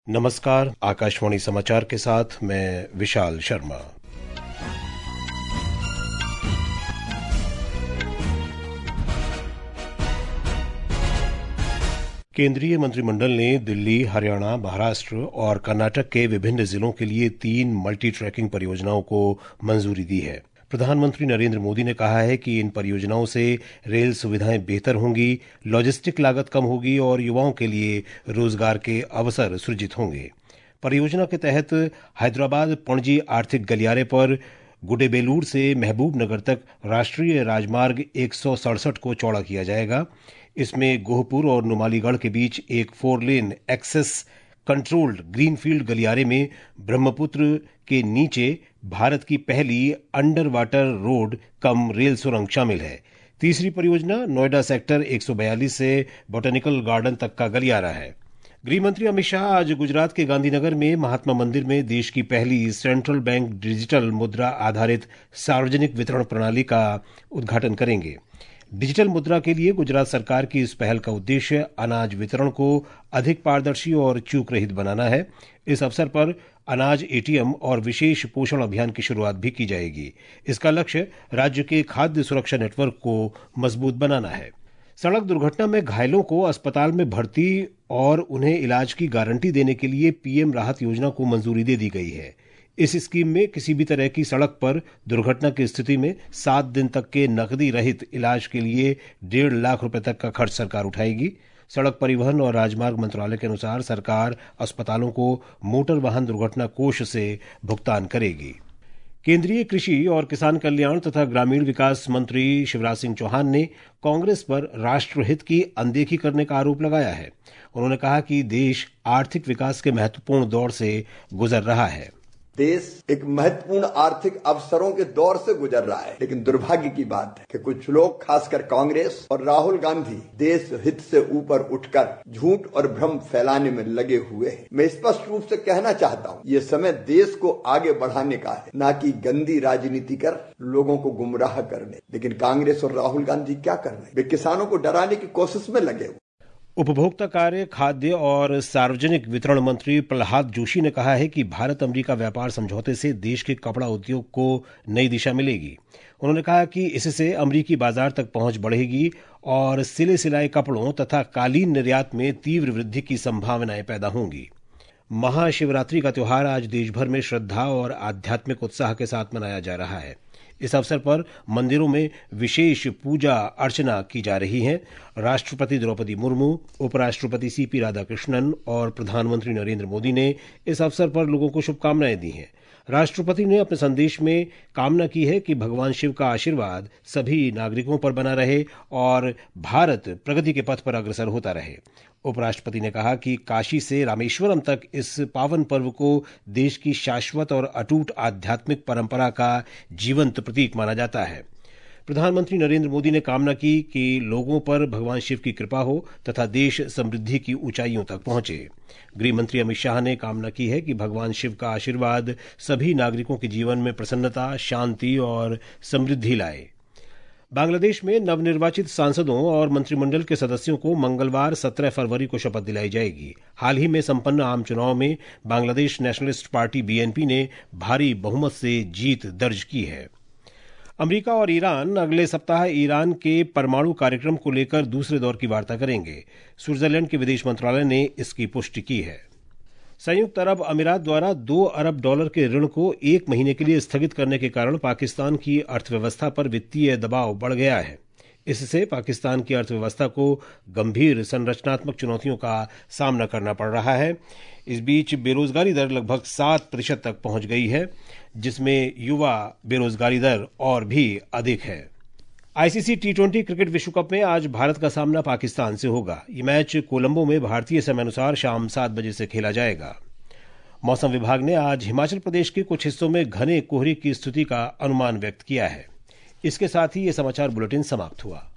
नमस्कार, आकाशवाणी समाचार के साथ मैं विशाल शर्मा। केंद्रीय मंत्रिमंडल ने दिल्ली, हरियाणा, महाराष्ट्र और कर्नाटक के विभिन्न जिलों के लिए 3 मल्टी ट्रैकिंग परियोजनाओं को मंजूरी दी है। प्रधानमंत्री नरेंद्र मोदी ने कहा है कि इन परियोजनाओं से रेल सुविधाएं बेहतर होंगी, लॉजिस्टिक लागत कम होगी और युवाओं के लिए रोजगार के अवसर सृजित होंगे। परियोजना के तहत हैदराबाद पणजी आर्थिक गलियारे पर गुडेबेलूर से महबूबनगर तक राष्ट्रीय राजमार्ग 167 को चौड़ा किया जाएगा। इसमें गोहपुर और नुमालीगढ़ के बीच एक 4 लेन एक्सेस कंट्रोल्ड ग्रीनफील्ड गलियारे में ब्रह्मपुत्र के नीचे भारत की पहली under water road cum rail सुरंग शामिल है। तीसरी परियोजना नोएडा सेक्टर 142 से बॉटेनिकल गार्डन तक का गलियारा है। गृह मंत्री अमित शाह आज गुजरात के गांधीनगर में महात्मा मंदिर में देश की पहली सेंट्रल बैंक डिजिटल मुद्रा आधारित सार्वजनिक वितरण प्रणाली का उद्घाटन करेंगे। डिजिटल मुद्रा के लिए गुजरात सरकार की इस पहल का उद्देश्य अनाज वितरण को अधिक पारदर्शी और चूक रहित बनाना है। इस अवसर पर अनाज एटीएम और विशेष पोषण अभियान की शुरुआत भी की जाएगी। इसका लक्ष्य राज्य के खाद्य सुरक्षा नेटवर्क को मजबूत बनाना है। सड़क दुर्घटना में घायलों को अस्पताल में भर्ती और उन्हें इलाज की गारंटी देने के लिए पीएम राहत योजना को मंजूरी दे दी गई है। इस स्कीम में किसी भी तरह की सड़क पर दुर्घटना की स्थिति में 7 दिन तक के नकदी रहित इलाज के लिए 1.5 लाख रुपए तक का खर्च सरकार उठाएगी। सड़क परिवहन और राजमार्ग मंत्रालय के अनुसार सरकार अस्पतालों को मोटर वाहन दुर्घटना कोष से भुगतान करेगी। केंद्रीय कृषि और किसान कल्याण तथा ग्रामीण विकास मंत्री शिवराज सिंह चौहान ने कांग्रेस पर राष्ट्रहित की अनदेखी करने का आरोप लगाया है। उन्होंने कहा कि देश आर्थिक विकास के महत्वपूर्ण दौर से गुजर रहा है। देश एक महत्वपूर्ण आर्थिक अवसरों के दौर से गुजर रहा है, लेकिन दुर्भाग्य की बात है कि कुछ लोग, खासकर कांग्रेस और राहुल गांधी, देश हित से ऊपर उठकर झूठ और भ्रम फैलाने में लगे हुए हैं। मैं स्पष्ट रूप से कहना चाहता हूं, ये समय देश को आगे बढ़ाने का है, न कि गंदी राजनीति कर लोगों को गुमराह करने। लेकिन कांग्रेस और राहुल गांधी क्या कर रहे हैं? वे किसानों को डराने की कोशिश में लगे हुए। उपभोक्ता कार्य, खाद्य और सार्वजनिक वितरण मंत्री प्रहलाद जोशी ने कहा है कि भारत अमेरिका व्यापार समझौते से देश के कपड़ा उद्योग को नई दिशा मिलेगी। उन्होंने कहा कि इससे अमेरिकी बाजार तक पहुंच बढ़ेगी और सिले सिलाए कपड़ों तथा कालीन निर्यात में तीव्र वृद्धि की संभावनाएं पैदा होंगी। महाशिवरात्रि का त्योहार आज देश भर में श्रद्धा और आध्यात्मिक उत्साह के साथ मनाया जा रहा है। इस अवसर पर मंदिरों में विशेष पूजा अर्चना की जा रही है। राष्ट्रपति द्रौपदी मुर्मू, उपराष्ट्रपति सीपी राधाकृष्णन और प्रधानमंत्री नरेंद्र मोदी ने इस अवसर पर लोगों को शुभकामनाएं दी हैं। राष्ट्रपति ने अपने संदेश में कामना की है कि भगवान शिव का आशीर्वाद सभी नागरिकों पर बना रहे और भारत प्रगति के पथ पर अग्रसर होता रहे। उपराष्ट्रपति ने कहा कि काशी से रामेश्वरम तक इस पावन पर्व को देश की शाश्वत और अटूट आध्यात्मिक परंपरा का जीवंत प्रतीक माना जाता है। प्रधानमंत्री नरेंद्र मोदी ने कामना की कि लोगों पर भगवान शिव की कृपा हो तथा देश समृद्धि की ऊंचाइयों तक पहुंचे। गृह मंत्री अमित शाह ने कामना की है कि भगवान शिव का आशीर्वाद सभी नागरिकों के जीवन में प्रसन्नता, शांति और समृद्धि लाए। बांग्लादेश में नवनिर्वाचित सांसदों और मंत्रिमंडल के सदस्यों को मंगलवार 17 फरवरी को शपथ दिलाई जाएगी। हाल ही में संपन्न आम चुनाव में बांग्लादेश नेशनलिस्ट पार्टी बीएनपी ने भारी बहुमत से जीत दर्ज की है। अमेरिका और ईरान अगले सप्ताह ईरान के परमाणु कार्यक्रम को लेकर दूसरे दौर की वार्ता करेंगे। स्विट्जरलैंड के विदेश मंत्रालय ने इसकी पुष्टि की है। संयुक्त अरब अमीरात द्वारा $2 अरब के ऋण को 1 महीने के लिए स्थगित करने के कारण पाकिस्तान की अर्थव्यवस्था पर वित्तीय दबाव बढ़ गया है। इससे पाकिस्तान की अर्थव्यवस्था को गंभीर संरचनात्मक चुनौतियों का सामना करना पड़ रहा है। इस बीच बेरोजगारी दर लगभग 7% तक पहुंच गई है, जिसमें युवा बेरोजगारी दर और भी अधिक है। आईसीसी टी20 क्रिकेट विश्व कप में आज भारत का सामना पाकिस्तान से होगा। ये मैच कोलंबो में भारतीय समय अनुसार शाम 7 बजे से खेला जाएगा। मौसम विभाग ने आज हिमाचल प्रदेश के कुछ हिस्सों में घने कोहरे की स्थिति का अनुमान व्यक्त किया है। इसके साथ ही ये समाचार बुलेटिन समाप्त हुआ।